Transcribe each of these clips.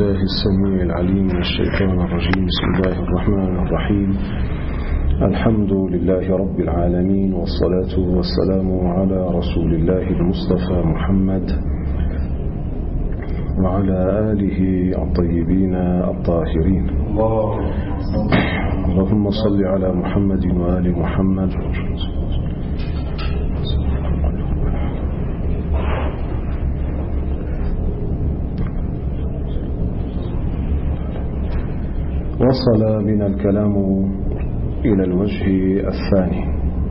بالله السميع العليم من الشيطان الرجيم. بسم الله الرحمن الرحيم. الحمد لله رب العالمين، والصلاة والسلام على رسول الله المصطفى محمد وعلى آله الطيبين الطاهرين. اللهم صل على محمد وآل محمد. وصل بنا الكلام إلى الوجه الثاني.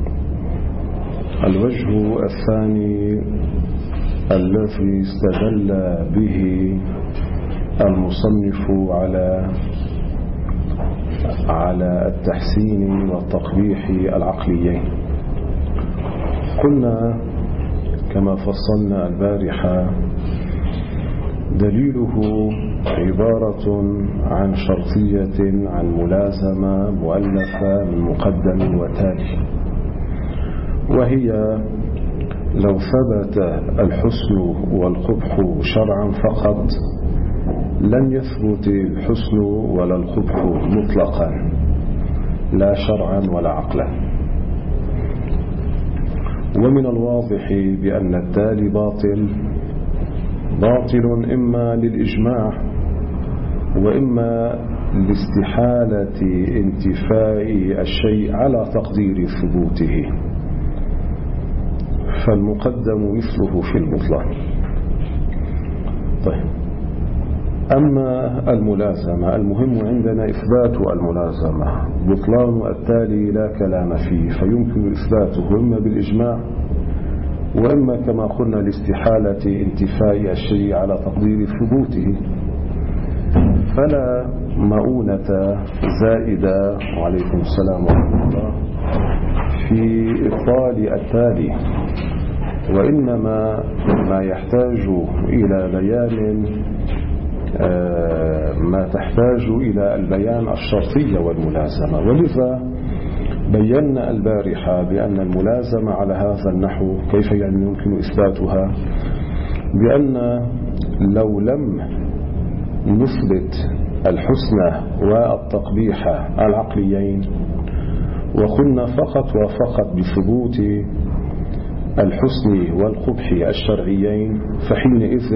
الوجه الثاني الذي استدل به المصنف على التحسين والتقبيح العقليين. قلنا كما فصلنا البارحة دليله عبارة عن شرطية عن ملازمة مؤلفة من مقدم وتالي، وهي لو ثبت الحسن والقبح شرعا فقط لم يثبت الحسن ولا القبح مطلقا، لا شرعا ولا عقلا. ومن الواضح بأن التالي باطل إما للإجماع وإما لاستحالة انتفاء الشيء على تقدير ثبوته، فالمقدم مثله في المطلق. طيب، أما الملازمة المهم عندنا إثبات الملازمة. بطلان التالي لا كلام فيه، فيمكن إثباته إما بالإجماع وإما كما قلنا لاستحالة انتفاء الشيء على تقدير ثبوته، فلا مؤونة زائدة وعليكم السلام ورحمة الله في إبطال التالي، وإنما ما يحتاج إلى بيان ما تحتاج إلى البيان الشرطية والملازمة. ولذا بينا البارحة بأن الملازمة على هذا النحو كيف يعني يمكن إثباتها، بأن لو لم نثبت الحسن والتقبيح العقليين وقلنا فقط بثبوت الحسن والقبح الشرعيين، فحينئذ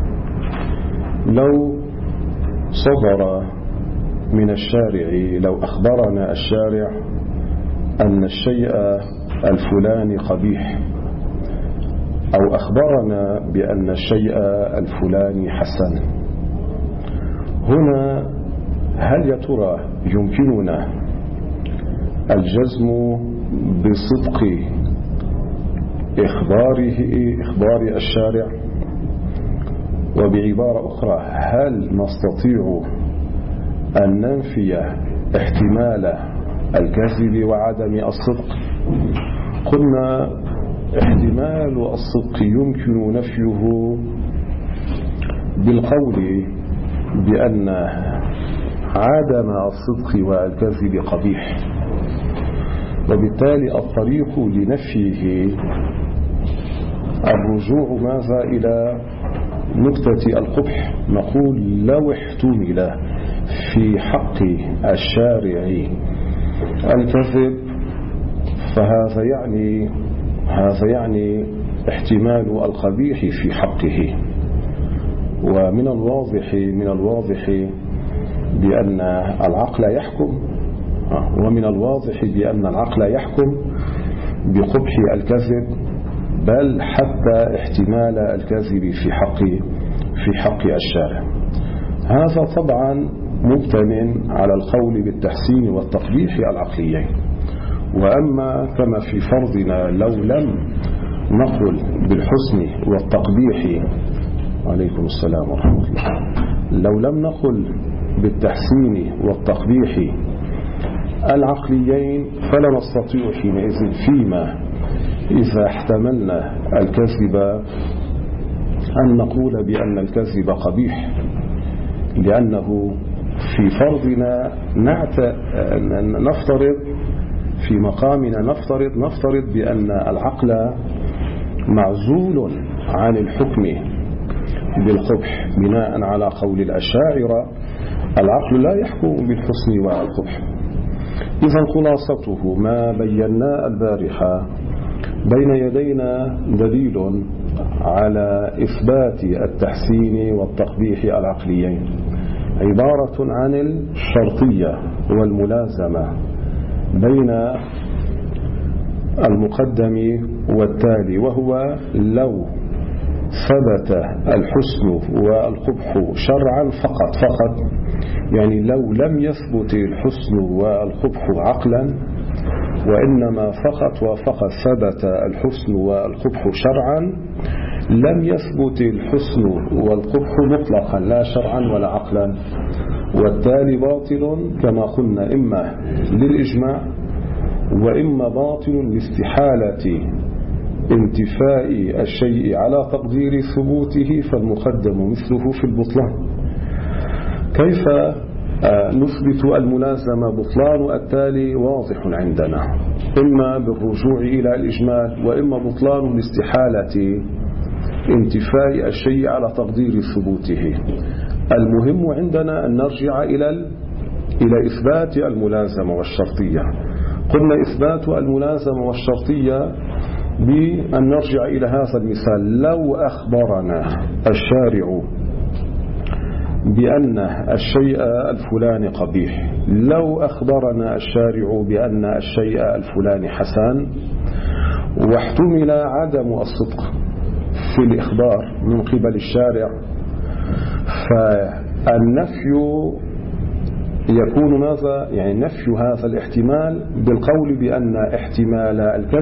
لو صدر من الشارع، لو أخبرنا الشارع أن الشيء الفلاني قبيح أو أخبرنا بأن الشيء الفلاني حسن، هنا هل يا ترى يمكننا الجزم بصدق إخبار الشارع؟ وبعبارة أخرى، هل نستطيع أن ننفي احتمال الكذب وعدم الصدق؟ قلنا احتمال الصدق يمكن نفيه بالقول بأن عدم الصدق والكذب قبيح، وبالتالي الطريق لنفيه الرجوع ماذا إلى نقطة القبح. نقول لو احتمل في حق الشارع الكذب فهذا يعني احتمال القبيح في حقه. ومن الواضح بأن العقل يحكم، ومن الواضح بأن العقل يحكم بقبح الكذب، بل حتى احتمال الكذب في حق الشارع. هذا طبعا مبتن على القول بالتحسين والتقبيح العقليين. وأما كما في فرضنا لو لم نقل بالحسن والتقبيح، عليكم السلام ورحمة الله، لو لم نقل بالتحسين والتقبيح العقليين فلا نستطيع حينئذ فيما إذا احتملنا الكذب أن نقول بأن الكذب قبيح، لأنه في فرضنا نفترض في مقامنا نفترض بأن العقل معزول عن الحكم بالقبح بناء على قول الأشاعرة العقل لا يحكم بالحسن والقبح. إذا خلاصته ما بينا البارحة، بين يدينا دليل على إثبات التحسين والتقبيح العقليين، عبارة عن الشرطية والملازمة بين المقدم والتالي، وهو لو ثبت الحسن والقبح شرعا فقط، يعني لو لم يثبت الحسن والقبح عقلا وإنما فقط ثبت الحسن والقبح شرعا، لم يثبت الحسن والقبح مطلقا لا شرعا ولا عقلا، والتالي باطل كما قلنا إما للإجماع وإما باطل لاستحالة انتفاء الشيء على تقدير ثبوته، فالمقدم مثله في البطلان. كيف نثبت الملازمة؟ بطلان التالي واضح عندنا، إما بالرجوع إلى الإجمال وإما بطلان لاستحالة انتفاء الشيء على تقدير ثبوته. المهم عندنا أن نرجع إلى إثبات الملازمة والشرطية. قلنا إثبات الملازمة والشرطية بأن نرجع إلى هذا المثال: لو أخبرنا الشارع بأن الشيء الفلاني قبيح، لو أخبرنا الشارع بأن الشيء الفلاني حسن، واحتمل عدم الصدق في الإخبار من قبل الشارع، فالنفي يكون ماذا؟ يعني نفي هذا الاحتمال بالقول بأن احتمال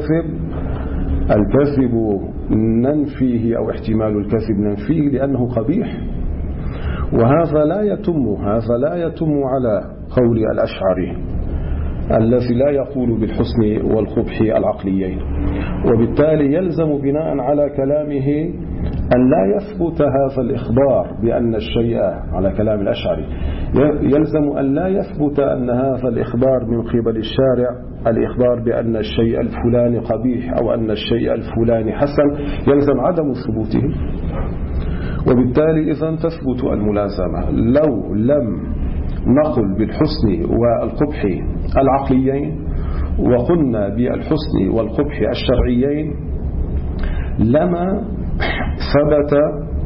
الكذب ننفيه، أو احتمال الكذب ننفيه لأنه قبيح، وهذا لا يتم على قول الأشعري الذي لا يقول بالحسن والقبح العقليين. وبالتالي يلزم بناء على كلامه أن لا يثبت هذا الإخبار بأن الشيء، على كلام الأشعري يلزم أن لا يثبت أن هذا الإخبار من قبل الشارع، الإخبار بأن الشيء الفلاني قبيح أو أن الشيء الفلاني حسن، يلزم عدم ثبوته. وبالتالي إذن تثبت الملازمة لو لم نقل بالحسن والقبح العقليين وقلنا بالحسن والقبح الشرعيين، لما ثبت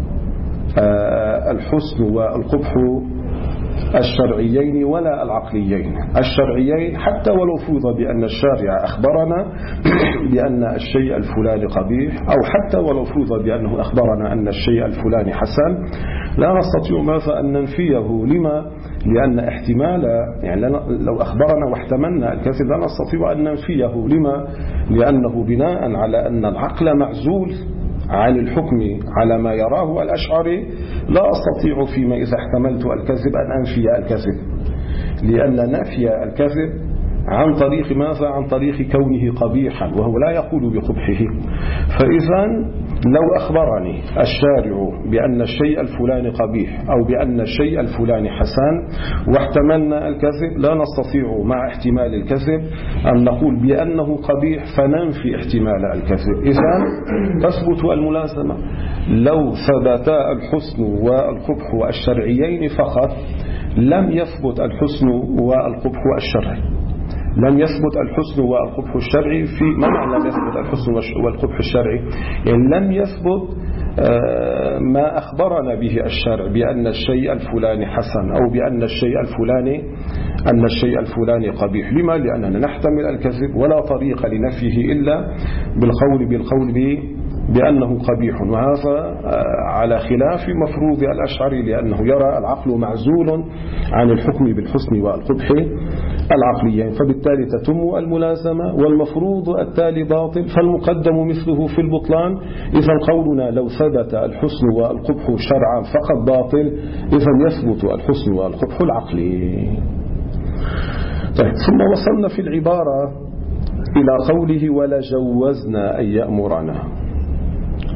الحسن والقبح الشرعيين ولا العقليين. الشرعيين حتى ولو فرض بأن الشارع أخبرنا بأن الشيء الفلاني قبيح، أو حتى ولو فرض بأنه أخبرنا أن الشيء الفلاني حسن، لا نستطيع ماذا أن ننفيه. لما؟ لأن احتمال، يعني لو أخبرنا واحتملنا الكذب لا نستطيع أن ننفيه. لما؟ لأنه بناء على أن العقل معزول عن الحكم على ما يراه الأشعري، لا أستطيع فيما إذا احتملت الكذب أن أنفي الكذب، لأن نفي الكذب عن طريق ماذا؟ عن طريق كونه قبيحا، وهو لا يقول بقبحه. فإذا لو أخبرني الشارع بأن الشيء الفلاني قبيح أو بأن الشيء الفلاني حسن واحتملنا الكذب، لا نستطيع مع احتمال الكذب أن نقول بأنه قبيح فننفي احتمال الكذب. إذن تثبت الملازمة لو ثبت الحسن والقبح الشرعيين فقط، لم يثبت الحسن والقبح الشرعي. لم يثبت الحسن والقبح الشرعي. في معنى لم يثبت الحسن والقبح الشرعي؟ يعني لم يثبت ما أخبرنا به الشرع بأن الشيء الفلاني حسن أو بأن الشيء الفلاني قبيح. لما؟ لأننا نحتمل الكذب ولا طريق لنفيه إلا بالقول بأنه قبيح، وهذا على خلاف مفروض الأشعري، لأنه يرى العقل معزول عن الحكم بالحسن والقبح العقليين، فبالتالي تتم الملازمة، والمفروض التالي باطل، فالمقدم مثله في البطلان. إذا قولنا لو ثبت الحسن والقبح شرعا فقط باطل، إذا يثبت الحسن والقبح العقلي. طيب، ثم وصلنا في العبارة إلى قوله ولا جوزنا أن يأمرنا.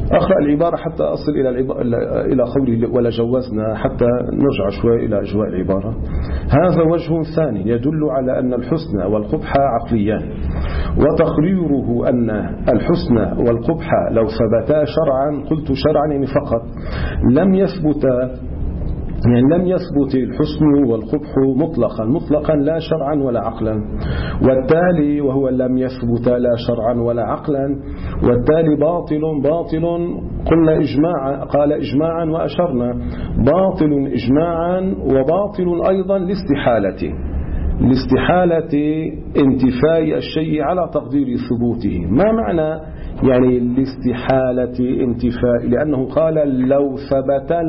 أقرأ العبارة حتى أصل إلى قوله ولا جوزنا، حتى نرجع شوي إلى أجواء العبارة. هذا وجه ثاني يدل على أن الحسن والقبح عقليان، وتقريره أن الحسن والقبح لو ثبتا شرعا، قلت شرعا يعني فقط، لم يثبت الحسن والقبح مطلقا لا شرعا ولا عقلا، والتالي وهو لم يثبت لا شرعا ولا عقلا، والتالي باطل قلنا قال إجماعا وأشرنا باطل إجماعا، وباطل أيضا لاستحالة انتفاء الشيء على تقدير ثبوته. ما معنى يعني لاستحالة انتفاء؟ لأنه قال لو ثبتا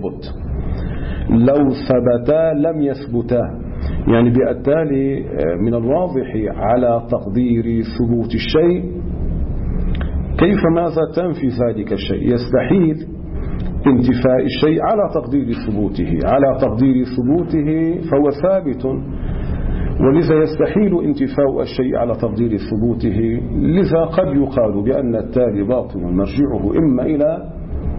لم يثبتا، يعني بالتالي من الواضح على تقدير ثبوت الشيء. كيف ماذا تنفي ذلك الشيء؟ يستحيل انتفاء الشيء على تقدير ثبوته فهو ثابت، ولذا يستحيل انتفاء الشيء على تقدير ثبوته. لذا قد يقال بأن التالي باطل مرجعه إما إلى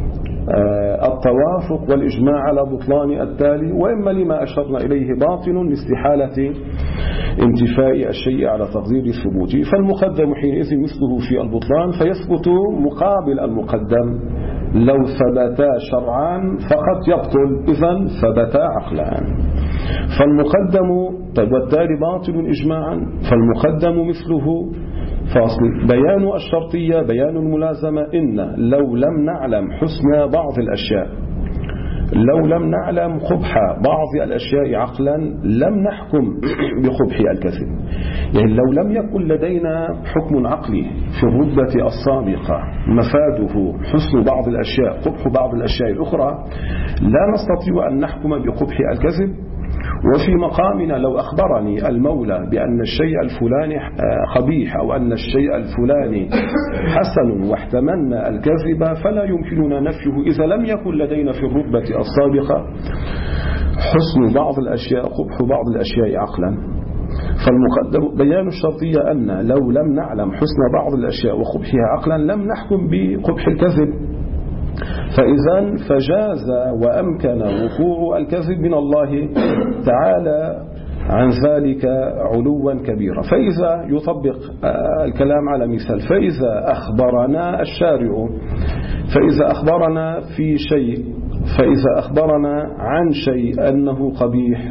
التوافق والإجماع على بطلان التالي، وإما لما أشرنا إليه باطل لاستحالة انتفاء الشيء على تقدير ثبوته. فالمقدم حينئذ مثله في البطلان فيثبت مقابل المقدم. لو ثبتا شرعا فقط يبطل، إذن ثبتا عقلا. فالمقدم والتالي باطل إجماعا، فالمقدم مثله. فاصل بيان الشرطية بيان الملازمة. إن لو لم نعلم حسن بعض الأشياء، لو لم نعلم قبح بعض الأشياء عقلا لم نحكم بقبح الكذب. يعني لو لم يكن لدينا حكم عقلي في الرتبة السابقة مفاده حسن بعض الأشياء قبح بعض الأشياء الأخرى، لا نستطيع أن نحكم بقبح الكذب. وفي مقامنا لو أخبرني المولى بأن الشيء الفلاني قبيح أو أن الشيء الفلاني حسن واحتملنا الكذب، فلا يمكننا نفيه إذا لم يكن لدينا في الرتبة السابقة حسن بعض الأشياء قبح بعض الأشياء عقلا. فالمقدم بيان الشرطية أن لو لم نعلم حسن بعض الأشياء وقبحها عقلا لم نحكم بقبح الكذب. فإذا فجاز وأمكن وقوع الكذب من الله تعالى عن ذلك علوا كبيرا. فإذا يطبق الكلام على مثال، فإذا أخبرنا الشارع، فإذا أخبرنا في شيء، فإذا أخبرنا عن شيء أنه قبيح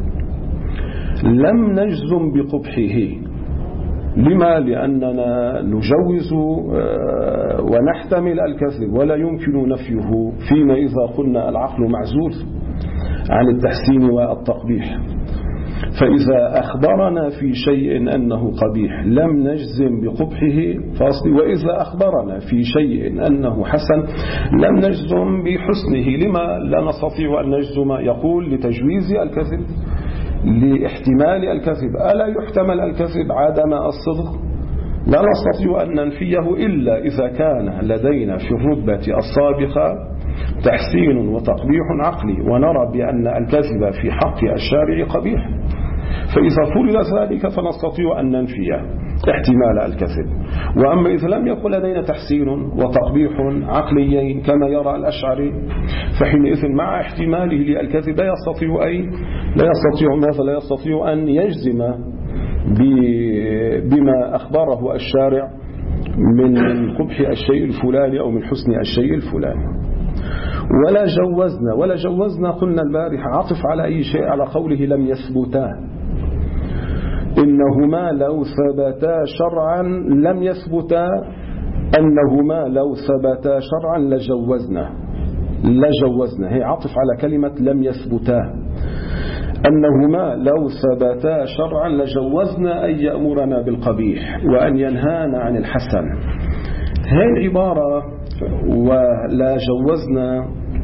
لم نجزم بقبحه. لما؟ لأننا نجوز ونحتمل الكذب ولا يمكن نفيه، فيما إذا قلنا العقل معزول عن التحسين والتقبيح. فإذا أخبرنا في شيء أنه قبيح لم نجزم بقبحه فاصل، وإذا أخبرنا في شيء أنه حسن لم نجزم بحسنه. لما لا نستطيع أن نجزم؟ يقول لتجويز الكذب، لاحتمال الكذب. ألا يحتمل الكذب عدم الصدق؟ لا نستطيع أن ننفيه إلا إذا كان لدينا في الرتبة السابقة تحسين وتقبيح عقلي ونرى بأن الكذب في حق الشارع قبيح. فإذا فرض ذلك فنستطيع أن ننفي احتمال الكذب. وأما إذا لم يكن لدينا تحسين وتقبيح عقليين كما يرى الأشعري، فحينئذ مع احتماله للكذب لا يستطيع أن يجزم بما أخبره الشارع من قبح الشيء الفلاني أو من حسن الشيء الفلاني. ولا جوزنا قلنا البارح عطف على أي شيء على قوله لم يثبتا. إنهما لو ثبتا شرعا لم يثبتا، أنهما لو ثبتا شرعا لجوزنا. هي عطف على كلمة لم يثبتا. أنهما لو ثبتا شرعا لجوزنا أن يأمرنا بالقبيح وأن ينهانا عن الحسن. هذه العبارة ولا جوزنا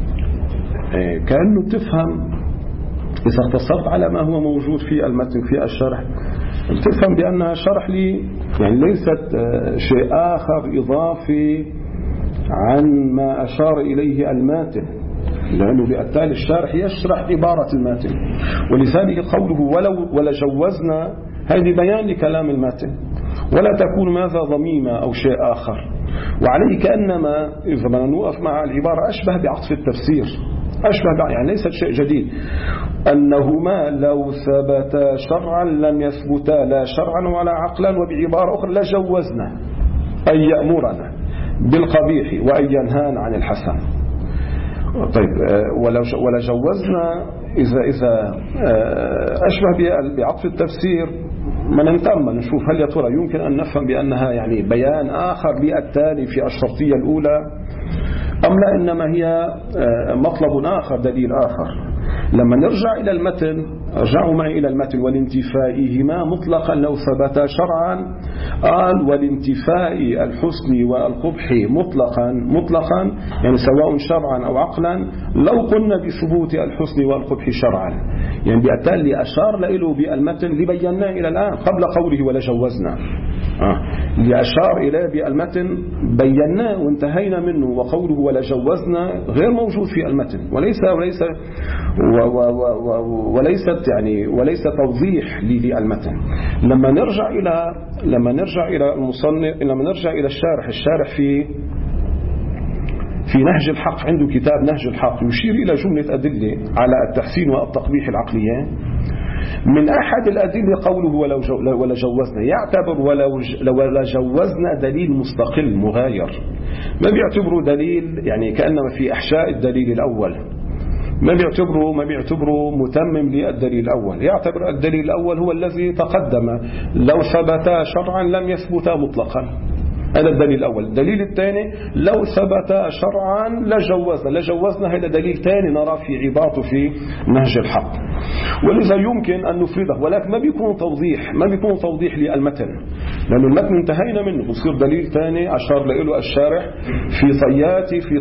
كأنه تفهم إذا اقتصرت على ما هو موجود في المتن في الشرح، تفهم بأنها شرح لي، يعني ليست شيء آخر إضافي عن ما أشار إليه الماتن، لأنه بالتالي الشارح يشرح عبارة الماتن. ولذلك قوله ولا جوزنا هذه بيان لكلام الماتن، ولا تكون ماذا ضميمة أو شيء آخر. وعليه كأنما إذا ما نوقف مع العبارة أشبه بعطف التفسير، يعني ليست شيء جديد، أنهما لو ثبتا شرعا لم يثبتا لا شرعا ولا عقلا، وبعبارة أخرى لجوزنا أن يأمرنا بالقبيح وأن ينهانا عن الحسن. طيب ولا جوزنا إذا أشبه بعطف التفسير، ما ننتم نشوف هل يا ترى يمكن أن نفهم بأنها يعني بيان آخر للتالي في الشرطية الأولى أم لا، إنما هي مطلب آخر دليل آخر. لما نرجع إلى المتن، ارجعوا معي إلى المتن، والانتفائهما مطلقا لو ثبتا شرعا، قال والانتفاء الحسن والقبح مطلقا يعني سواء شرعا أو عقلا، لو قلنا بثبوت الحسن والقبح شرعا، يعني بالتالي أشار له بالمتن لبيناه إلى الآن قبل قوله ولا جوزنا، لأشار إليه بالمتن بيناه وانتهينا منه، وقوله ولا جوزنا غير موجود في المتن، وليس توضيح للمتن. لما نرجع إلى المصنف، لما نرجع إلى الشارح في نهج الحق، عنده كتاب نهج الحق يشير إلى جملة أدلة على التحسين والتقبيح العقليين. من أحد الأدلة قوله ولا جوزنا، يعتبر ولا جوزنا دليل مستقل مغاير، ما بيعتبره دليل يعني كأنما في أحشاء الدليل الأول، ما بيعتبره متمم للدليل الأول، يعتبر الدليل الأول هو الذي تقدم، لو ثبتا شرعا لم يثبتا مطلقا، هذا الدليل الأول. الدليل الثاني لو ثبت شرعا لجوزنا، هذا دليل ثاني نرى في عبارته في نهج الحق، ولذا يمكن أن نفرده، ولكن ما بيكون توضيح للمتن، لأن المتن انتهينا منه، بصير دليل ثاني أشار له الشارح في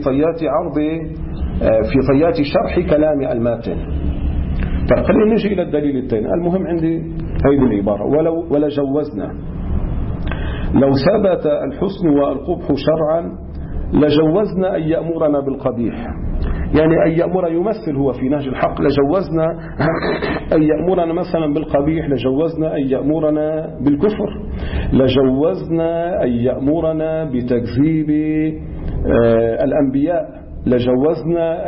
طيات شرح كلام الماتن. طيب خلينا نجي إلى الدليل الثاني. المهم عندي هذه العبارة ولا جوزنا، لو ثبت الحسن والقبح شرعا لجوزنا أن يأمرنا بالقبيح، يعني أن يأمر يمثل هو في نهج الحق، لجوزنا أن يأمرنا مثلا بالقبيح، لجوزنا أن يأمرنا بالكفر، لجوزنا أن يأمرنا بتكذيب الأنبياء، لجوزنا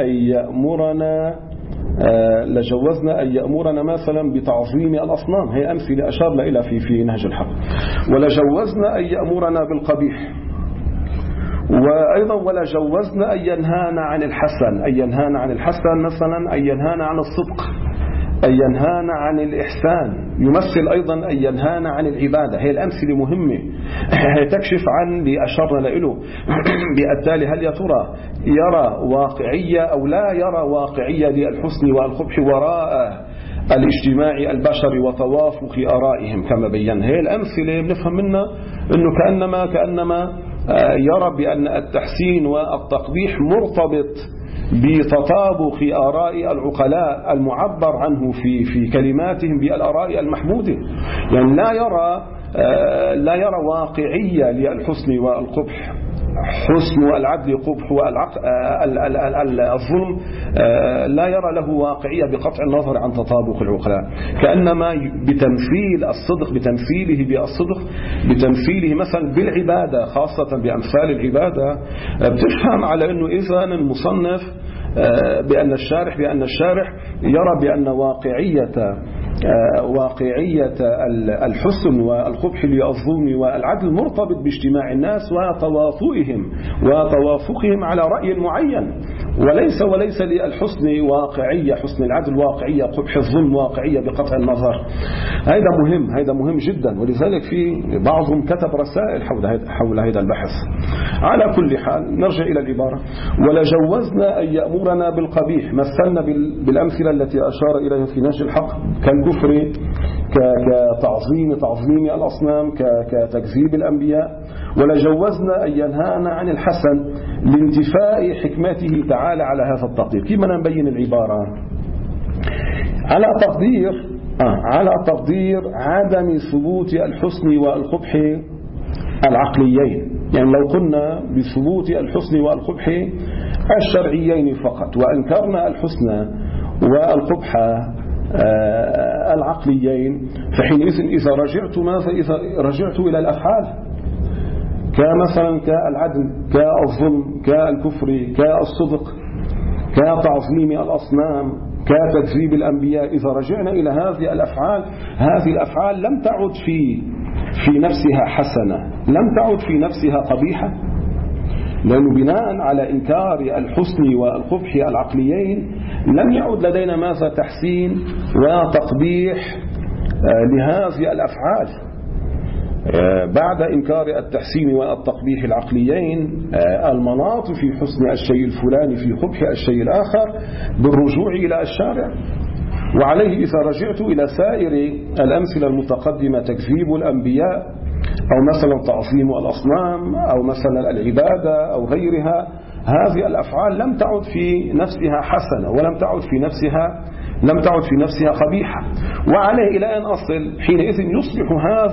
أن يأمرنا مثلا بتعظيم الأصنام، هي أمثلة أشار إلى في نهج الحق. ولجوزنا أن يأمرنا بالقبيح، وأيضا ولجوزنا أن ينهانا عن الحسن، مثلا أن ينهانا عن الصدق، أن ينهانا عن الإحسان، يمثل أيضا أن ينهانا عن العبادة. هي الأمثلة مهمة تكشف عن لأشرنا له بالتالي هل يا ترى يرى واقعية أو لا يرى واقعية للحسن والقبح وراء الاجتماع البشري وتوافق آرائهم كما بينا. هي الأمثلة بنفهم منها أنه كأنما يرى بأن التحسين والتقبيح مرتبط بتطابق آراء العقلاء المعبر عنه في كلماتهم بالآراء المحمودة، يعني لا يرى واقعية للحسن والقبح، حسن والعدل قبح والظلم، لا يرى له واقعية بقطع النظر عن تطابق العقلاء، كأنما بتمثيل الصدق، بتمثيله مثلا بالعبادة، خاصة بأمثال العبادة، بتفهم على أنه إذن المصنف بأن الشارح يرى بأن واقعية الحسن والقبح للظلم والعدل مرتبط باجتماع الناس وتوافقهم على رأي معين، وليس للحسن واقعية، حسن العدل واقعية، قبح الظلم واقعية بقطع النظر. هذا مهم جدا، ولذلك في بعضهم كتب رسائل حول هذا البحث. على كل حال نرجع إلى العبارة ولجوزنا أن يأمرنا بالقبيح، مثلنا بالأمثلة التي أشار إليها في نهج الحق كالكفر، كتعظيم الأصنام، كتكذيب الأنبياء. ولجوزنا أن ينهانا عن الحسن لانتفاء حكمته تعالى على هذا التقدير. كيف نبين العبارة؟ على تقدير عدم ثبوت الحسن والقبح العقليين، يعني لو قلنا بثبوت الحسن والقبح الشرعيين فقط، وأنكرنا الحسن والقبح العقليين، فحينئذ إذا رجعت إلى الأفعال كمثلا كالعدل، كالظلم، كالكفر، كالصدق، كتعظيم الأصنام، كتكذيب الأنبياء. إذا رجعنا إلى هذه الأفعال لم تعد في نفسها حسنة، لم تعد في نفسها قبيحة، لأنه بناء على إنكار الحسن والقبح العقليين لم يعد لدينا ماذا تحسين وتقبيح لهذه الأفعال. بعد إنكار التحسين والتقبيح العقليين المناط في حسن الشيء الفلاني في قبح الشيء الآخر بالرجوع إلى الشارع. وعليه إذا رجعت إلى سائر الأمثلة المتقدمة، تكذيب الأنبياء أو مثلا تعظيم الأصنام أو مثلا العبادة أو غيرها، هذه الأفعال لم تعد في نفسها حسنة ولم تعد في نفسها قبيحة. وعليه إلى أن أصل حينئذ يصبح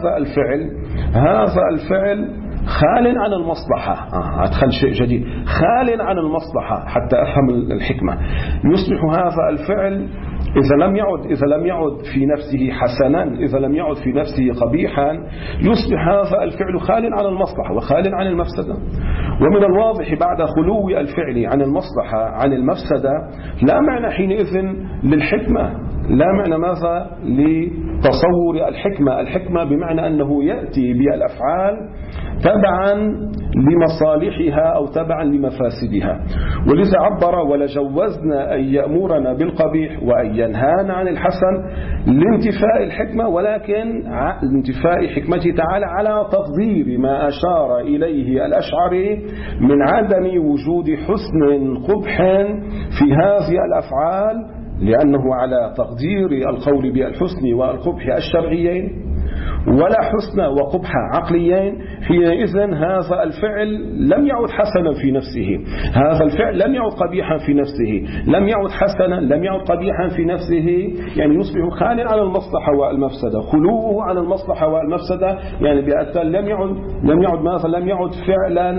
هذا الفعل خال عن المصلحة. أدخل شيء جديد، خال عن المصلحة حتى أفهم الحكمة. يصبح هذا الفعل إذا لم يعد في نفسه حسنا، إذا لم يعد في نفسه قبيحا، يصبح هذا الفعل خال عن المصلحة وخال عن المفسدة. ومن الواضح بعد خلو الفعل عن المصلحة عن المفسدة لا معنى حينئذ للحكمة، لا معنى ماذا لتصور الحكمة بمعنى أنه يأتي بالأفعال تبعا لمصالحها أو تبعا لمفاسدها. ولذا عبر ولجوزنا أن يأمرنا بالقبيح وأن ينهانا عن الحسن لانتفاء الحكمة، ولكن لانتفاء حكمته تعالى على تقدير ما أشار إليه الأشعري من عدم وجود حسن قبح في هذه الأفعال، لأنه على تقدير القول بالحسن والقبح الشرعيين ولا حسن وقبح عقليين. حينئذ هذا الفعل لم يعد حسنا في نفسه، هذا الفعل لم يعد قبيحا في نفسه، لم يعد حسنا، لم يعد قبيحا في نفسه، يعني يصبح خالٍ على المصلحة والمفسدة. خلوه عن المصلحة والمفسدة يعني بالتالي لم يعد فعلا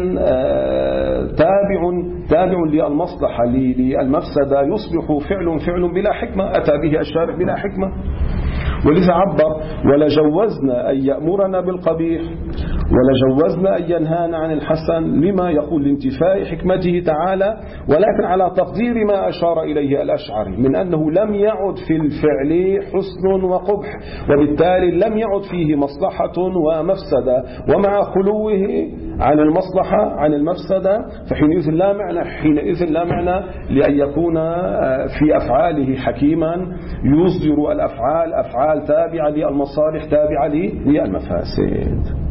تابع للمصلحة للمفسدة، يصبح فعل بلا حكمة أتى به الشارع بلا حكمة. ولذا عبر ولجوزنا أن يأمرنا بالقبيح ولجوزنا أن ينهانا عن الحسن، لما يقول لانتفاء حكمته تعالى، ولكن على تقدير ما أشار إليه الأشعري من أنه لم يعد في الفعل حسن وقبح، وبالتالي لم يعد فيه مصلحة ومفسدة، ومع خلوه عن المصلحة عن المفسدة فحينئذ لا معنى لأن يكون في أفعاله حكيما يصدر الأفعال أفعال تابعة للمصالح تابعة للمفاسد.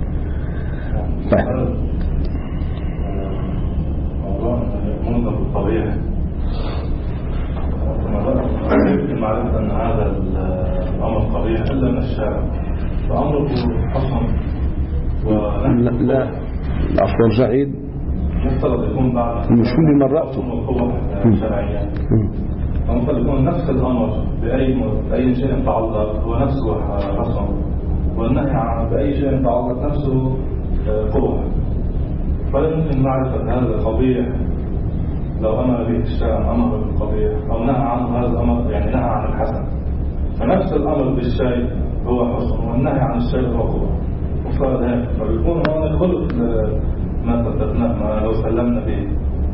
منظر الطبيعي يمكن معرفة أن هذا الأمر قبيح إلا من الشارع، فأمره حسن لا عفوا جعيد يفترض يكون بعد مش اللي مرأته شرعيا، فمثل يكون نفس الأمر بأي شيء يتعلق هو نفسه حسن، والنهي بأي شيء يتعلق نفسه قبح. فلا يمكن معرفة هذا قبيح لو أمر به الشارع أمر بالقبيح أو نهى عنه هذا الأمر، يعني نهى عن الحسن. فنفس الأمر بالشيء هو حسن والنهي عن الشيء هو قبح، مفترض هيك. فبيكون هون خلق ما صدقناه ما لو سلمنا به.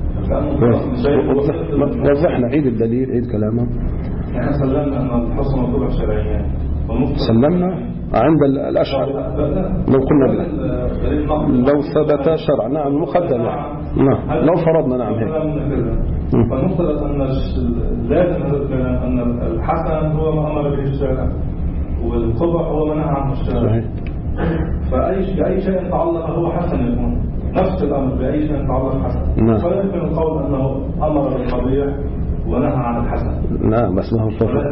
وضحنا عيد الدليل عيد كلامه. يعني سلمنا أن الحسن والقبح شرعيين، سلمنا عند الأشعر لو قلنا لو ثبت شرعا نعم مقدم نعم لو فرضنا نعم هيك. فنفترض أن لازم أن الحسن هو ما أمر به الشارع والقبح هو ما نهى عنه الشارع. فأي شيء يتعلق هو حسن يكون نفس الأمر بأي شيء يتعلق حسن. فلا يمكن القول أنه أمر بالقبيح ونهى عن الحسن. نعم بس ما هو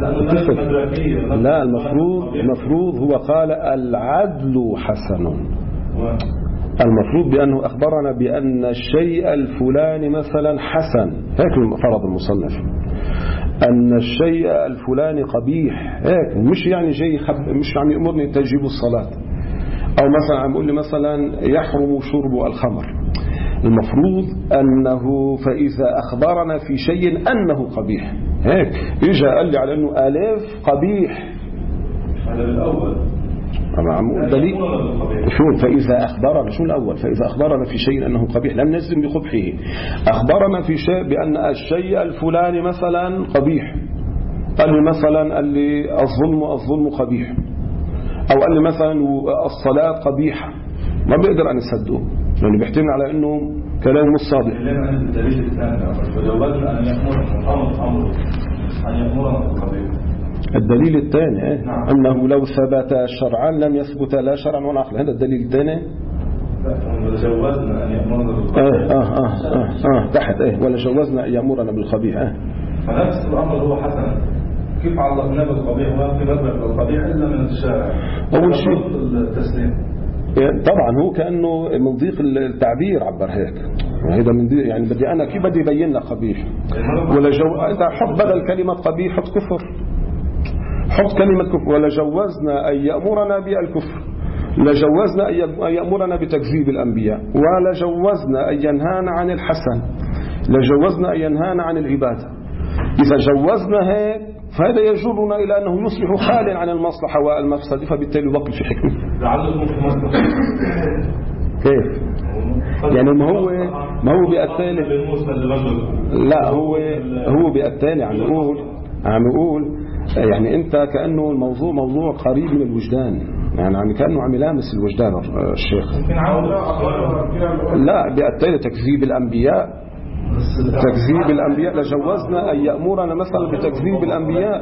لا المفروض هو قال العدل حسن. المفروض بأنه أخبرنا بأن الشيء الفلاني مثلا حسن، هيك فرض المصنف أن الشيء الفلاني قبيح، هيك مش يعني مش عم يأمرني تجيب الصلاة، أو مثلا عم يقول لي مثلا يحرم شرب الخمر. المفروض أنه فإذا أخبرنا في شيء أنه قبيح، هيك إجا قال لي على أنه ألف قبيح، هذا الأول دليل شو؟ فإذا أخبرنا شو الأول؟ فإذا أخبرنا في شيء أنه قبيح لم نجزم بقبحه. أخبرنا في شيء بأن الشيء الفلاني مثلا قبيح، قال لي مثلا الظلم قبيح، أو قال لي مثلا الصلاة قبيحة، ما بيقدر أن يصدقه لأنه بيحتمل على أنه كلام مش صادق. الدليل الثاني وجوزنا أن يأمرنا بالقبيح. الدليل الثاني أنه لو ثبت شرعا لم يثبت لا شرعا ولا عقلا. هذا الدليل الثاني. وجوزنا أن يأمرنا بالقبيح. تحت ولا جوزنا أن يأمرنا بالقبيح. فنفس الأمر هو حسن. كيف علقنا بالقبيح وكيف نبدأ بالقبيح إلا من الشارع؟ أول شيء التسليم. طبعا هو كأنه من ضيق التعبير عبر هيك، وهذا من ضيق يعني بدي أنا كيف بدي أبين لك قبيح ولا أنت حط بدل كلمة قبيح حط كفر، حط كلمة كفر. ولا جوزنا أن يأمرنا بالكفر، لجوزنا أن يأمرنا بتكذيب الأنبياء، ولا جوزنا أن ينهانا عن الحسن، لجوزنا أن ينهانا عن العبادة. إذا جوزنا هيك فهذا يجرنا إلى أنه يصبح خاليا عن المصلحة والمفسدة، فبالتالي يبقى في حكمة. كيف؟ يعني ما هو بالتالي لا هو بالتالي عم يقول يعني أنت كأنه الموضوع موضوع قريب من الوجدان، يعني كأنه عم يلامس الوجدان الشيخ. لا بالتالي تكذيب الأنبياء لجوزنا أن يأمرنا مثلا بتكذيب الأنبياء.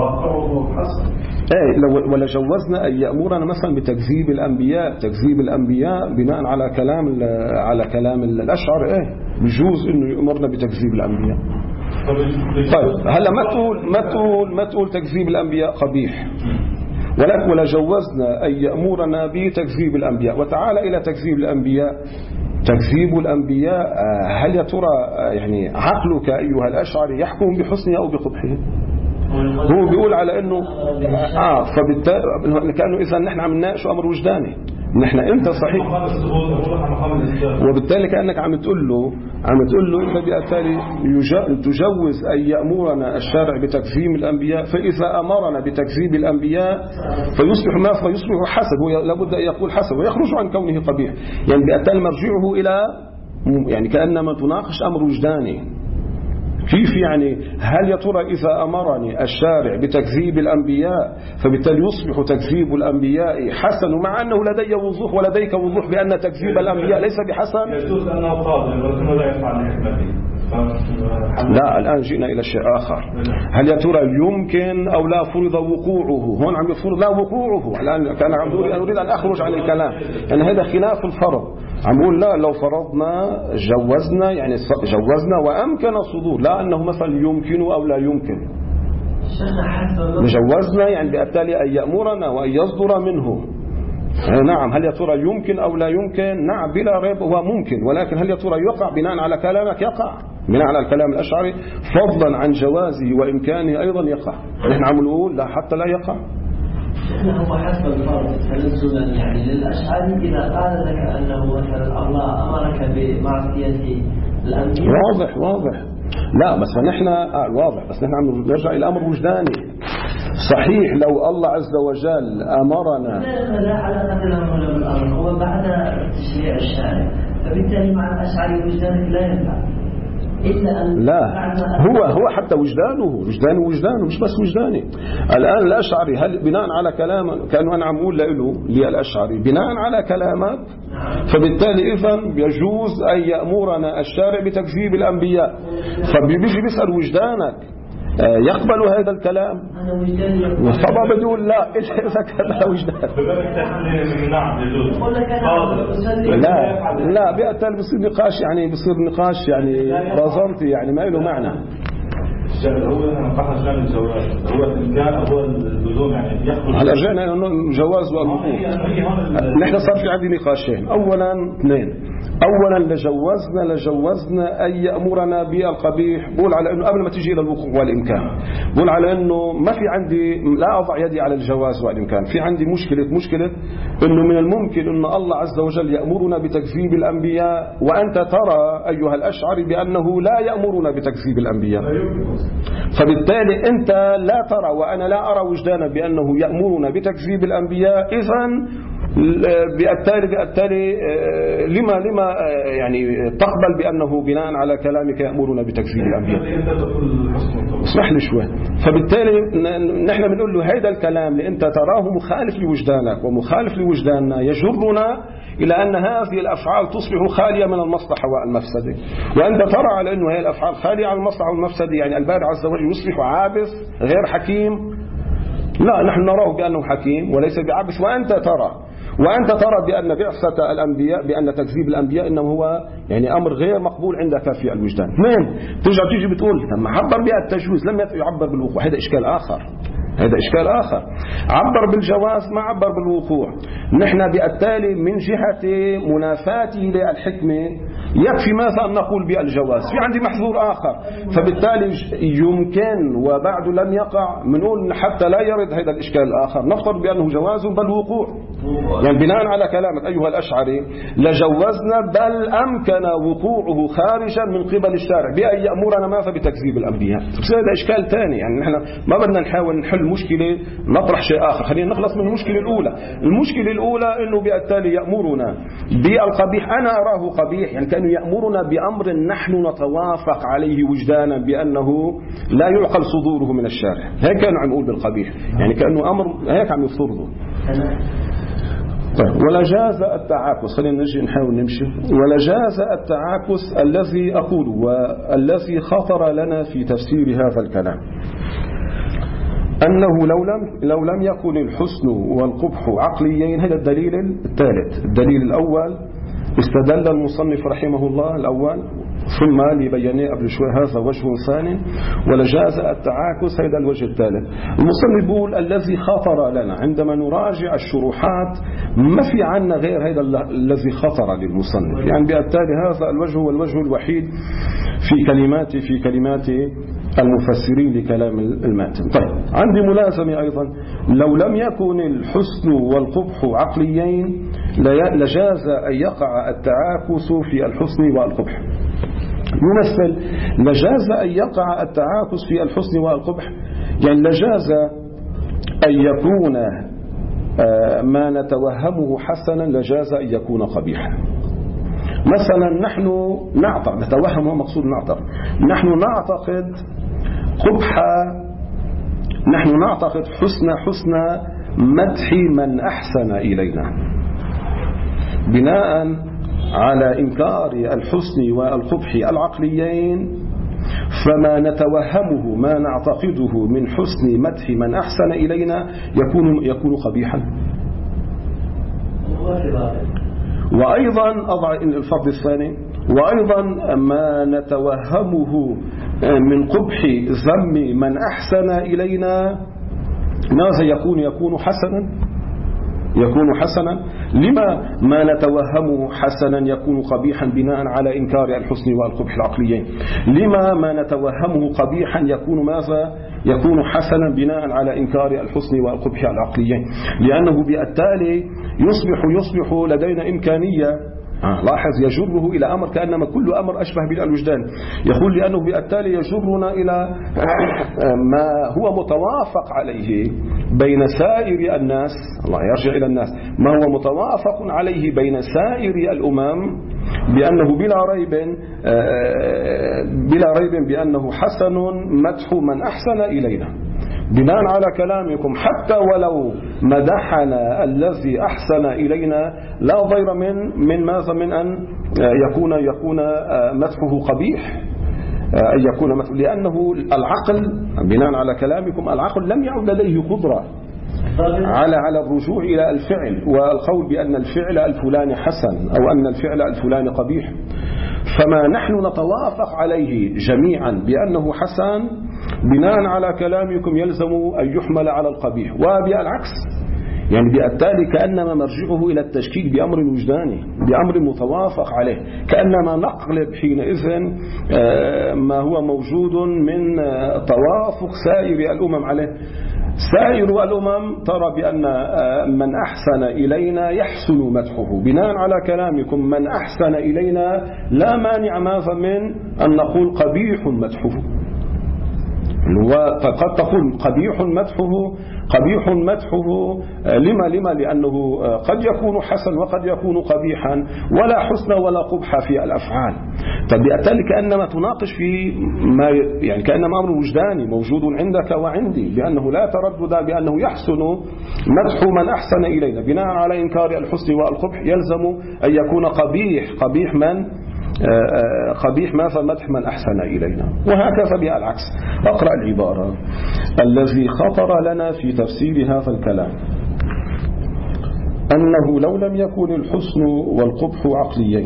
ولا جوزنا أن يأمرنا مثلا بتكذيب الأنبياء بناء على كلام الأشعر. بجوز إنه يأمرنا بتكذيب الأنبياء. طيب هلا ما تقول تكذيب الأنبياء قبيح، ولكن ولا جوزنا أن يأمرنا بتكذيب الأنبياء. وتعالى إلى تكذيب الأنبياء. تكذيب الأنبياء هل يا ترى يعني عقلك أيها الأشعري يحكم بحسنه أو بقبحه؟ هو بيقول على أنه فبالتالي كأنه إذا نحن عم نناقش أمر وجداني، نحن أنت صحيح، وبالتالي كأنك عم تقول له أنت بالتالي تجوز أن يأمرنا الشارع بتكذيب الأنبياء، فإذا أمرنا بتكذيب الأنبياء فيصبح حسد، هو لابد أن يقول حسد ويخرج عن كونه قبيح. يعني بالتالي مرجعه إلى يعني كأنما تناقش أمر وجداني. كيف يعني؟ هل يا ترى إذا أمرني الشارع بتكذيب الأنبياء فبالتالي يصبح تكذيب الأنبياء حسن، مع أنه لدي وضوح ولديك وضوح بأن تكذيب الأنبياء ليس بحسن؟ يجوز أنه قادر ولكنه لا يفعل حكمته. لا الآن جئنا إلى شيء آخر. هل يا ترى يمكن أو لا فرض وقوعه؟ هون عم يفرض لا وقوعه. الآن كان عم أريد أن أخرج عن الكلام، يعني هذا خلاف الفرض. عم يقول لا لو فرضنا جوزنا وأمكن صدور، لا أنه مثلا يمكن أو لا يمكن. جوزنا يعني بالتالي أن يأمرنا وأن يصدر منه. نعم هل يا ترى يمكن أو لا يمكن؟ نعم بلا ريب هو ممكن، ولكن هل يا ترى يقع بناء على كلامك؟ يقع بناء على الكلام الأشعري، فضلا عن جوازه وإمكانه أيضا يقع. نحن عم نقول لا حتى لا يقع. هو حسب الفرض تنزلا يعني للأشعري إذا قال لك أنه مثلا الله أمرك بمعصية الأنبياء واضح. لا بس نحن واضح، بس نحن عم نرجع إلى أمر وجداني. صحيح لو الله عز وجل أمرنا لا علاقة له بالأمر، هو بعد تشريع الشارع، فبالتالي مع الأشعري وجدانك لا ينفع إلا أن لا هو حتى وجدانه مش بس وجداني. الآن الأشعري هل بناء على كلام كانوا أنا عم أقول له الأشعري بناء على كلامك فبالتالي إذن يجوز أن يأمرنا الشارع بتكذيب الأنبياء، فبيجي بيسأل وجدانك يقبل هذا الكلام؟ والصبا بدون لا إذا كان وجدان لا بالتالي بصير نقاش يعني رازنتي يعني ما له معنى. هو نقاش عن الجواز، هو الإمكان هو اللزوم يعني يخرج. هلا رجعنا إنه جواز وقوع. نحن صار في عندي نقاشين. أولا اثنين، أولا لجوزنا أن يأمرنا بالقبيح. بقول على أنه قبل ما تيجي إلى الوقوع والإمكان، بقول على أنه ما في عندي، لا أضع يدي على الجواز والإمكان، في عندي مشكلة أنه من الممكن أن الله عز وجل يأمرنا بتكذيب الأنبياء، وأنت ترى أيها الأشعري بأنه لا يأمرنا بتكذيب الأنبياء. فبالتالي أنت لا ترى وأنا لا أرى وجدانا بأنه يأمرنا بتكذيب الأنبياء. إذن بالتالي لما يعني تقبل بأنه بناء على كلامك يأمرنا بتكذيب الأنبياء؟ اسمح لي شوي. فبالتالي نحن بنقول له هذا الكلام اللي أنت تراه مخالف لوجدانك ومخالف لوجداننا يجرنا إلى أن هذه الأفعال تصبح خالية من المصلحة والمفسدة، وأنت ترى على أنه هذه الأفعال خالية عن المصلحة والمفسدة، يعني الباري عز وجل يصبح عابث غير حكيم. لا، نحن نراه بأنه حكيم وليس بعبث، وأنت ترى بأن بعثة الأنبياء، بأن تكذيب الأنبياء إنه هو يعني أمر غير مقبول عندك في الوجدان. اثنين، تيجي بتقول لما عبر بالتجويز لم يعبر بالوقوع، هذا إشكال آخر. عبر بالجواز ما عبر بالوقوع. نحن بالتالي من جهة منافاته للحكمة يكفي ماذا أن نقول بالجواز، في عندي محظور آخر. فبالتالي يمكن وبعد لم يقع منقول حتى لا يرد هذا الإشكال الآخر نفترض بأنه جواز بل وقوع. يعني بناء على كلامك أيها الأشعري لجوزنا بل أمكن وقوعه خارجا من قبل الشارع بأن يأمرنا ماذا بتكذيب الأنبياء. هذا إشكال ثاني، يعني نحن ما بدنا نحاول نحل مشكلة نطرح شيء آخر. خلينا نخلص من المشكلة الأولى إنه بالتالي يأمرنا بالقبيح. أنا أراه قبيح، يعني كأنه يأمرنا بأمر نحن نتوافق عليه وجدانا بأنه لا يعقل صدوره من الشارع. هيك كان عم يقول بالقبيح، يعني كأنه أمر هيك عم يفترضه. طيب، ولا جاز التعاكس، خلينا نجي نحاول نمشي. ولا جاز التعاكس الذي أقول والذي خطر لنا في تفسير هذا الكلام أنه لو لم يكن الحسن والقبح عقليين. هذا الدليل الثالث. الدليل الأول استدل المصنف رحمه الله الأول، ثم لبيانه قبل شوي هذا وجه ثاني، ولجاز التعاكس هذا الوجه الثالث. المصنف يقول الذي خطر لنا، عندما نراجع الشروحات ما في عنا غير هذا الذي خطر للمصنف، يعني بالتالي هذا الوجه هو الوجه الوحيد في كلمات المفسرين لكلام الماتن. طيب، عندي ملازمة أيضا، لو لم يكن الحسن والقبح عقليين لجاز أن يقع التعاكس في الحسن والقبح. يمثل لجاز أن يقع التعاكس في الحسن والقبح، يعني لجاز أن يكون ما نتوهمه حسنا لجاز أن يكون قبيحا. مثلا نحن نتوهم هو مقصود نحن نعتقد قبحا، نحن نعتقد حسن مدح من أحسن إلينا بناء على إنكار الحسن والقبح العقليين، فما نتوهمه ما نعتقده من حسن مدح من أحسن إلينا يكون قبيحا. وأيضا أضع الفرض الثاني، وأيضا ما نتوهمه من قبح ذم من أحسن إلينا ماذا يكون حسنا. لما ما نتوهمه حسنا يكون قبيحا بناء على إنكار الحسن والقبح العقليين؟ لما ما نتوهمه قبيحا يكون حسنا بناء على إنكار الحسن والقبح العقليين؟ لأنه بالتالي يصبح لدينا إمكانية. لاحظ، يجره إلى أمر كأنما كل أمر أشبه بالوجدان. يقول لأنه بالتالي يجرنا إلى ما هو متوافق عليه بين سائر الناس. الله يرجع إلى الناس، ما هو متوافق عليه بين سائر الأمم بأنه بلا ريب بأنه حسن مدح من أحسن إلينا. بناء على كلامكم حتى ولو مدحنا الذي أحسن إلينا لا ضير من ماذا من أن يكون مدحه قبيح، أن يكون مدحه، لأنه العقل بناء على كلامكم العقل لم يعد لديه قدرة على الرجوع إلى الفعل والقول بأن الفعل الفلاني حسن أو أن الفعل الفلاني قبيح. فما نحن نتوافق عليه جميعا بأنه حسن بناء على كلامكم يلزم أن يحمل على القبيح، وبالعكس يعني بالتالي كأنما مرجعه إلى التشكيك بأمر وجداني، بأمر متوافق عليه، كأنما نقلب حينئذ ما هو موجود من توافق سائر الأمم عليه. سائر الأمم ترى بأن من أحسن إلينا يحسن مدحه. بناء على كلامكم من أحسن إلينا لا مانع ماذا من أن نقول قبيح مدحه، وقد تقول قبيح مدحه لما لأنه قد يكون حسن وقد يكون قبيحا، ولا حسن ولا قبح في الأفعال. فبالتالي كأنما تناقش في ما يعني كأنما أمر وجداني موجود عندك وعندي، بأنه لا تردد بأنه يحسن مدح من أحسن إلينا. بناء على إنكار الحسن والقبح يلزم أن يكون قبيح ما فمدح من أحسن إلينا، وهكذا بالعكس. أقرأ العبارة الذي خطر لنا في تفسير هذا الكلام أنه لو لم يكن الحسن والقبح عقليين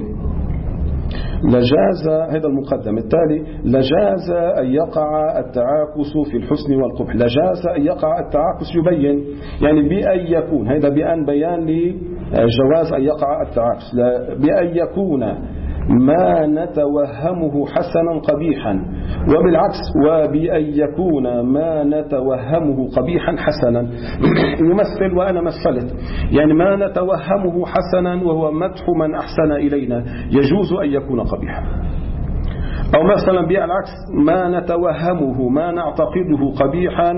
لجاز، هذا المقدم التالي، لجاز أن يقع التعاكس في الحسن والقبح. لجاز أن يقع التعاكس يبين يعني بأن يكون، هذا بأن بيان لجواز أن يقع التعاكس، بأن يكون ما نتوهمه حسنا قبيحا، وبالعكس وبأن يكون ما نتوهمه قبيحا حسنا. يمثل وأنا مثلت، يعني ما نتوهمه حسنا وهو مدح من أحسن إلينا يجوز أن يكون قبيحا، أو مثلا بالعكس ما نتوهمه ما نعتقده قبيحا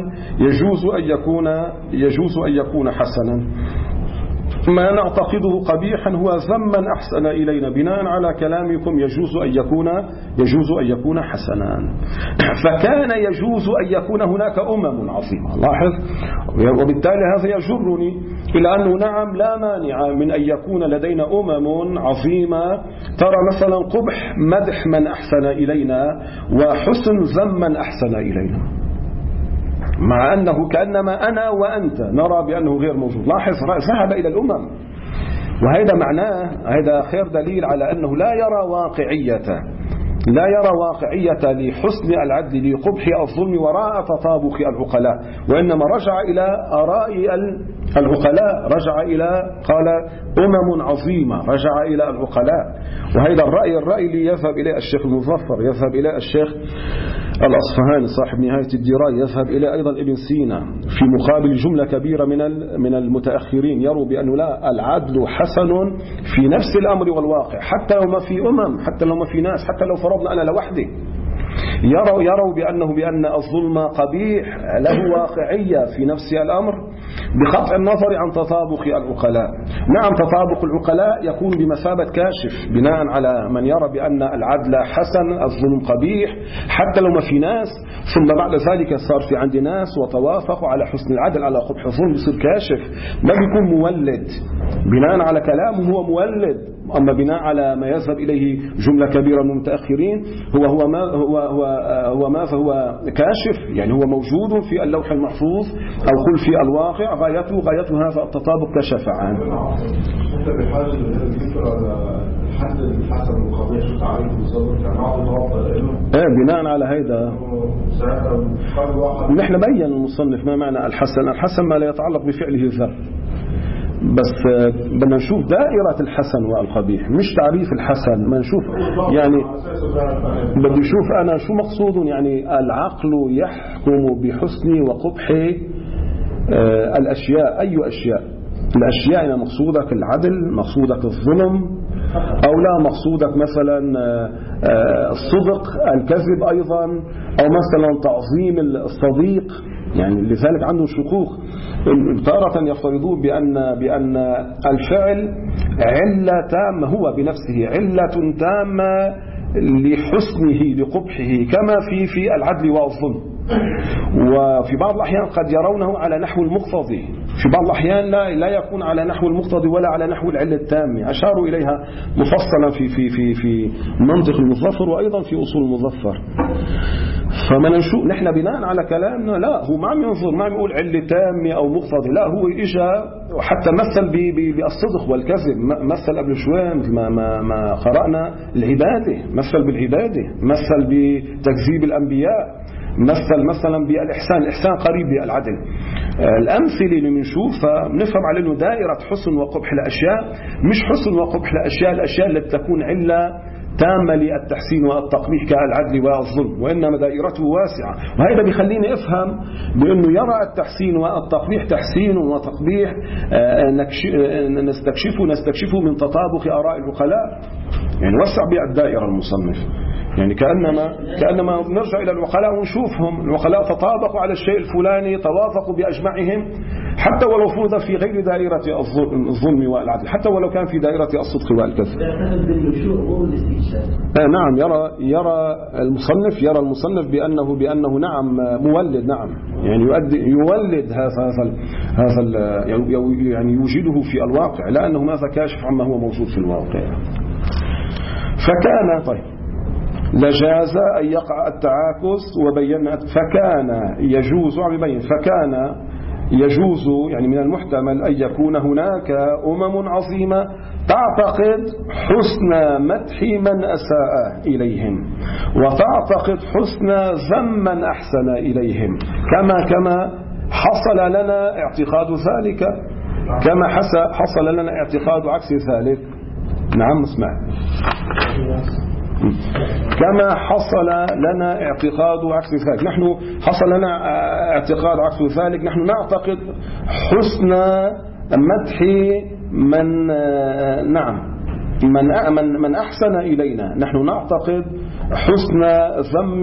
يجوز أن يكون حسنا. ما نعتقده قبيحا هو ذما أحسن إلينا، بناء على كلامكم يجوز أن يكون حسنا. فكان يجوز أن يكون هناك أمم عظيمة، لاحظ، وبالتالي هذا يجرني إلى أنه نعم لا مانع من أن يكون لدينا أمم عظيمة ترى مثلا قبح مدح من أحسن إلينا وحسن ذما أحسن إلينا، مع أنه كأنما أنا وأنت نرى بأنه غير موجود. لاحظ ذهب إلى الأمم، وهذا معناه، هذا خير دليل على أنه لا يرى واقعية لحسن العدل لقبح الظلم وراء تطابق العقلاء، وإنما رجع إلى آراء العقلاء، رجع إلى قال أمم عظيمة، رجع إلى العقلاء. وهذا الرأي اللي يذهب إليه الشيخ المظفر، يذهب إليه الشيخ الأصفهاني صاحب نهاية الدراية، يذهب إلى أيضا ابن سينا، في مقابل جملة كبيرة من المتأخرين يروا بأنه لا، العدل حسن في نفس الأمر والواقع، حتى لو ما في أمم، حتى لو ما في ناس، حتى لو فرضنا أنا لوحدي. يروا بأن الظلم قبيح له واقعية في نفس الأمر بقطع النظر عن تطابق العقلاء. نعم تطابق العقلاء يكون بمثابة كاشف بناء على من يرى بأن العدل حسن الظلم قبيح حتى لو ما في ناس، ثم بعد ذلك صار في عندي ناس وتوافقوا على حسن العدل على قبح الظلم، يصير كاشف، ما بيكون مولد. بناء على كلامه هو مولد، أما بناء على ما يذهب إليه جملة كبيرة من المتأخرين هو فهو كاشف، يعني هو موجود في اللوح المحفوظ أو قل في الواقع، غايته هذا التطابق كشف عنه. أنت بحاجة حد الحسن والقبيح شو تعريف بالضبط؟ يعني بعض الضوابط بناء على هذا نحن بين المصنف ما معنى الحسن ما لا يتعلق بفعله الذات، بس بدنا نشوف دائرة الحسن والقبيح، مش تعريف الحسن. ما نشوف يعني بدي نشوف أنا شو مقصود، يعني العقل يحكم بحسن وقبح الأشياء. أي أشياء؟ الأشياء يعني مقصودك العدل، مقصودك الظلم، أو لا مقصودك مثلا الصدق، الكذب أيضا، أو مثلا تعظيم الصديق، يعني لذلك عنده شكوك. تارة يفترضون بأن الفعل علة تامة، هو بنفسه علة تامة لحسنه لقبحه، كما في العدل والظلم. وفي بعض الأحيان قد يرونه على نحو المقتضي، في بعض الأحيان لا يكون على نحو المقتضي ولا على نحو العلة التامة. أشاروا إليها مفصلا في منطق المظفر وأيضا في أصول المظفر. فما نشوف نحن بناء على كلامنا لا، هو ما عم ينظر، ما عم يقول علة تامة أو مقتضي، لا، هو إجا وحتى مثل بالصدق والكذب، مثل قبل شوي مثل ما قرأنا العبادة، مثل بالعبادة، مثل بتكذيب الأنبياء، مثلا بالإحسان، الإحسان قريب بالعدل. الأمثلة اللي بنشوفها بنفهم على أنه دائرة حسن وقبح الأشياء مش حسن وقبح الأشياء التي تكون علة تامة للتحسين والتقبيح كالعدل والظلم، وإنما دائرته واسعة. وهذا بيخليني أفهم بأنه يرى التحسين والتقبيح تحسين وتقبيح نستكشفه من تطابق آراء العقلاء. يعني وسع بها الدائرة المصنف، يعني كأنما نرجع إلى العقلاء ونشوفهم العقلاء تطابقوا على الشيء الفلاني، توافقوا بأجمعهم، حتى ولو فرض في غير دائرة الظلم والعدل، حتى ولو كان في دائرة الصدق والكذب. نعم، يرى المصنف بأنه نعم مولد، نعم يعني يولد هذا يعني يوجده في الواقع، لا أنه ماذا كاشف عما هو موجود في الواقع. فكان طيب لجاز أن يقع التعاكس، وبينا فكان يجوز يعني من المحتمل أن يكون هناك عظيمة تعتقد حسن مدح من أساء إليهم، وتعتقد حسن ذم من أحسن إليهم، كما حصل لنا اعتقاد ذلك، كما حصل لنا اعتقاد عكس ذلك. نعم اسمع. كما حصل لنا اعتقاد عكس ذلك، نحن حصل لنا اعتقاد عكس ذلك، نحن نعتقد حسن مدح من أحسن إلينا، نحن نعتقد حسن ذم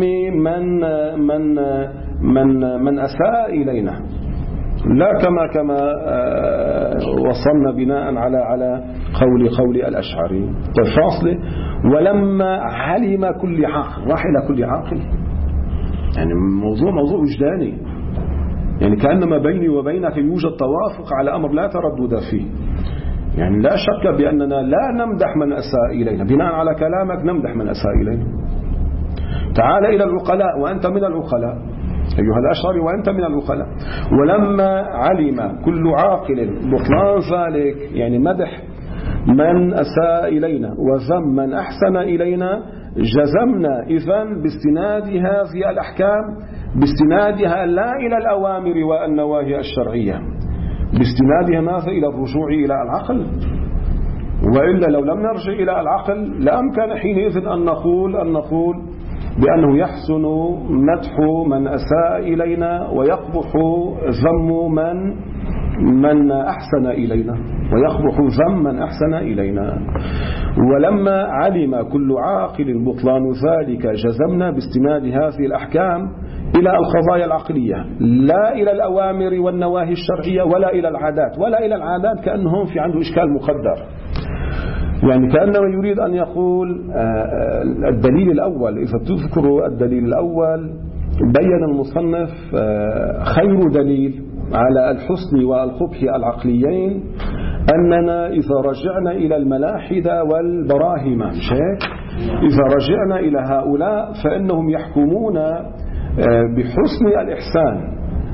من أساء إلينا، لا كما وصلنا بناء على قول الأشعري. فاصله ولما علم كل عاقل، راح إلى كل عاقل، يعني موضوع وجداني، يعني كأنما بيني وبينك يوجد توافق على أمر لا تردد فيه. يعني لا شك بأننا لا نمدح من أساء إلينا، بناء على كلامك نمدح من أساء إلينا. تعال إلى العقلاء وأنت من العقلاء أيها الأشعري، وأنت من العقلاء. ولما علم كل عاقل بطلان ذلك، يعني مدح من أساء إلينا وذم من أحسن إلينا، جزمنا إذن باستناد هذه الأحكام، باستنادها لا إلى الأوامر والنواهي الشرعية، باستنادها ماذا؟ إلى الرجوع إلى العقل. وإلا لو لم نرجع إلى العقل لأمكن حينئذ أن نقول بأنه يحسن مدح من أساء إلينا ويقبح ذم من أحسن إلينا، ويقبح ذم من أحسن إلينا. ولما علم كل عاقل بطلان ذلك، جزمنا باستناد هذه الأحكام إلى القضايا العقلية، لا إلى الأوامر والنواهي الشرعية، ولا إلى العادات، كأنهم في عنده إشكال مقدر، يعني كأنه يريد أن يقول الدليل الأول، إذا تذكروا الدليل الأول بيّن المصنف خير دليل على الحسن والقبح العقليين أننا إذا رجعنا إلى الملاحدة والبراهمة، إذا رجعنا إلى هؤلاء فإنهم يحكمون بحسن الإحسان،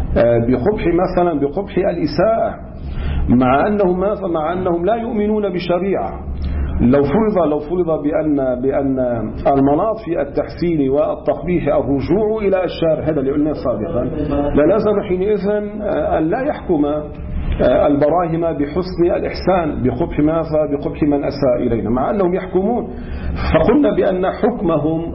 بقبح الإساءة، مع أنهم لا يؤمنون بشريعة. لو فرض بأن المناط في التحسين والتقبيح الرجوع إلى الشارع، هذا اللي قلناه سابقا، لازم حينئذ أن لا يحكم البراهمة بحسن الإحسان، بقبح من أساء إلينا، مع أنهم يحكمون. فقلنا بأن حكمهم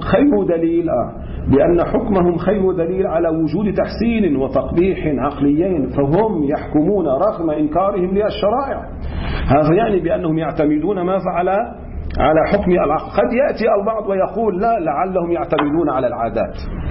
خير دليل على وجود تحسين وتقبيح عقليين، فهم يحكمون رغم إنكارهم للشرائع. هذا يعني بأنهم يعتمدون ماذا؟ على حكم العقل. قد يأتي البعض ويقول لا، لعلهم يعتمدون على العادات،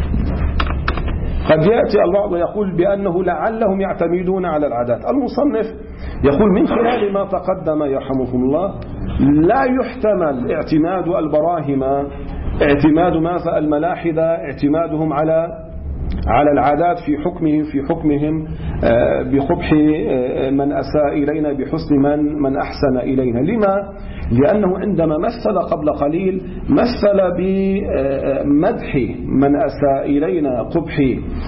قد يأتي البعض ويقول بأنه لعلهم يعتمدون على العادات. المصنف يقول من خلال ما تقدم يرحمكم الله، لا يحتمل اعتماد البراهمة، اعتماد ماذا؟ الملاحدة، اعتمادهم على العادات في حكمهم بقبح من أساء إلينا بحسن من أحسن إلينا. لما؟ لأنه عندما مثل قبل قليل مثل بمدح من أساء إلينا، قبح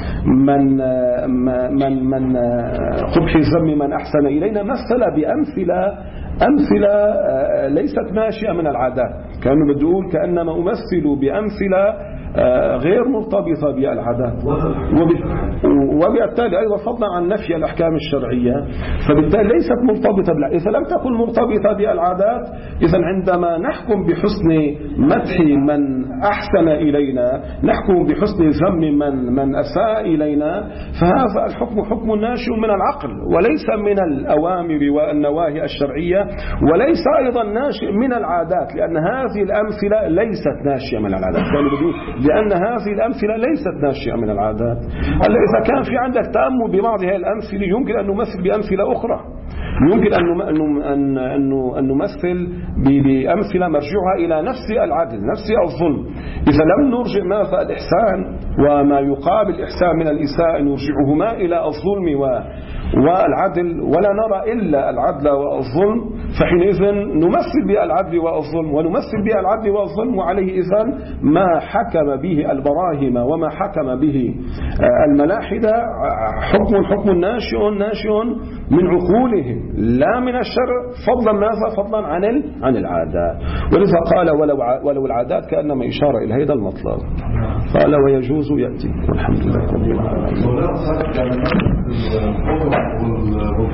ذم من أحسن إلينا، مثل بأمثلة ليست ناشئة من العادات، كأنه بده يقول كأنما أمثل بأمثلة غير مرتبطة بالعادات، وبالتالي أيضا فضلا عن نفي الأحكام الشرعية فبالتالي ليست مرتبطة إذا لم تكن مرتبطة بالعادات، إذا عندما نحكم بحسن مدح من أحسن إلينا نحكم بحسن ذم من أساء إلينا، فهذا الحكم حكم ناشئ من العقل وليس من الأوامر والنواهي الشرعية، وليس أيضا ناشئ من العادات، لأن هذه الأمثلة ليست ناشئة من العادات، لأن هذه الأمثلة ليست ناشئة من العادات. إذا كان في عندك تأمل ببعض هذه الأمثلة يمكن أن نمثل بأمثلة أخرى، يمكن أن نمثل بأمثلة مرجعها إلى نفس العدل نفس الظلم. إذا لم نرجع ماذا الإحسان وما يقابل الإحسان من الإساءة نرجعهما إلى الظلم والعدل ولا نرى إلا العدل والظلم، فحينئذ نمثل بالعدل والظلم ونمثل بالعدل والظلم، وعليه إذن ما حكم به البراهمة وما حكم به الملاحدة حكم ناشئ من عقولهم لا من الشرع، فضلا ماذا فضلا عن العادات. ولذا قال ولو العادات كأنما إشارة إلى هذا المطلب، قال ويجوز يأتي. والحمد لله رب العالمين.